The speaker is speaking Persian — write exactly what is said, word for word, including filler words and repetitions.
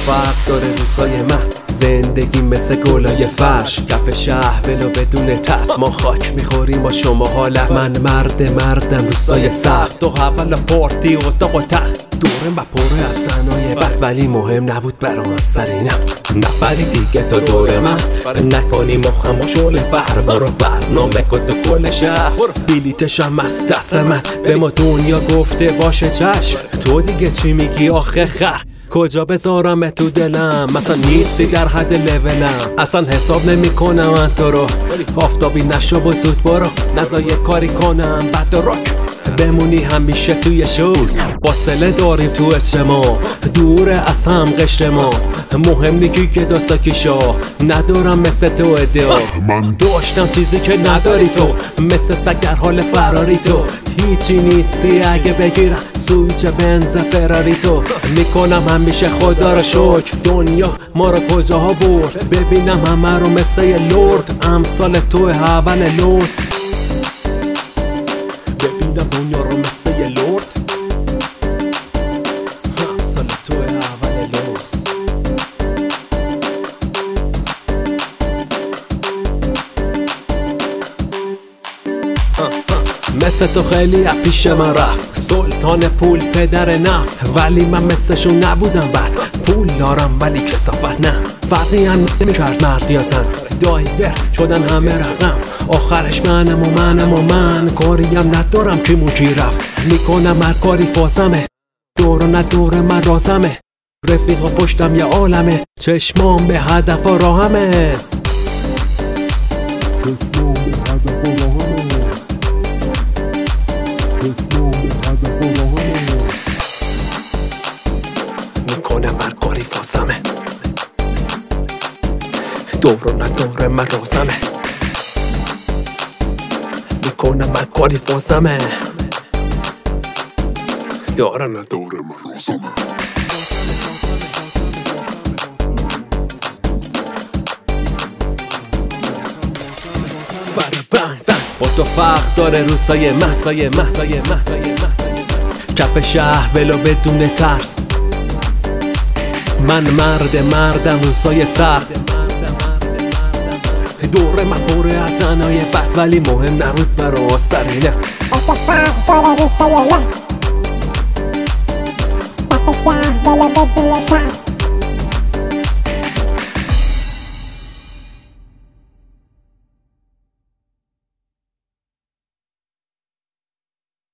فرق داره روزای من، زندگی مثل گلای فرش، کف شهر ولو بدون ترس. ما خاک میخوریم با شما حالت، من مرد مردم روزای سخت، تو حول پارتی اتاق و تخت، دورم و پره از صحنه‌های بد، ولی مهم نبود برام از سرینم نفری دیگه تا دور من. نکنی مخم و شعله فر، برو برنامه کد کل شهر، بلیتشم از دست من، به ما دنیا گفته باشه چشم. تو دیگه چی میگی آخه خر؟ کجا بذارم تو دلم؟ مثلا نیستی در حد لولم، اصلا حساب نمی کنم من تو رو. آفتابی نشو و زود برو، نزا یه کاری کنم بعد رک بمونی همیشه توی شور. فاصله داریم تو اجتماع، دوره از هم قشر ما، مهم نیکی که داستا کی شاه. ندارم مثل تو ادعا، من داشتم چیزی که نداری تو، مثل سگ در حال فراری تو. هیچی نیستی اگه بگیرم سویچ بنز فراری تو. میکنم همیشه خدا رو شکر، دنیا ما رو کجاها برد. ببینم همه رو مثل یه لرد، امثال تو حول لوس. ببینم دنیا رو مثل یه لرد، امثال تو حول لوس. مثل تو خیلی از پیش من رفت، سلطان پول پدر نه، ولی من مثلشون نبودم. بعد پول دارم ولی کثافت نه، فرقی هم نمیکرد مرد یا زن، دایور شدن همه رقم. آخرش منم و منم و من، کاریم ندارم که موکی رفت. میکنم هر کاری فازمه، دور و نه دور من رازمه. رفیقا پشتم یه عالمه، چشمام به هدف و راهمه. میکنم هر کاری فازمه، دور و نه دور من رازمه. میکنم هر کاری فازمه، دور و نه دور من رازمه. با تو فرق داره روزای مسای مسای مسای کف شهر ولو بدون ترس. من مرد مردم روزای سخت، دوره من پره از زنای بد، ولی مهم نبود برا آسترینه. با تو فرق داره روزای من، کف شهر ولو بدون ترس.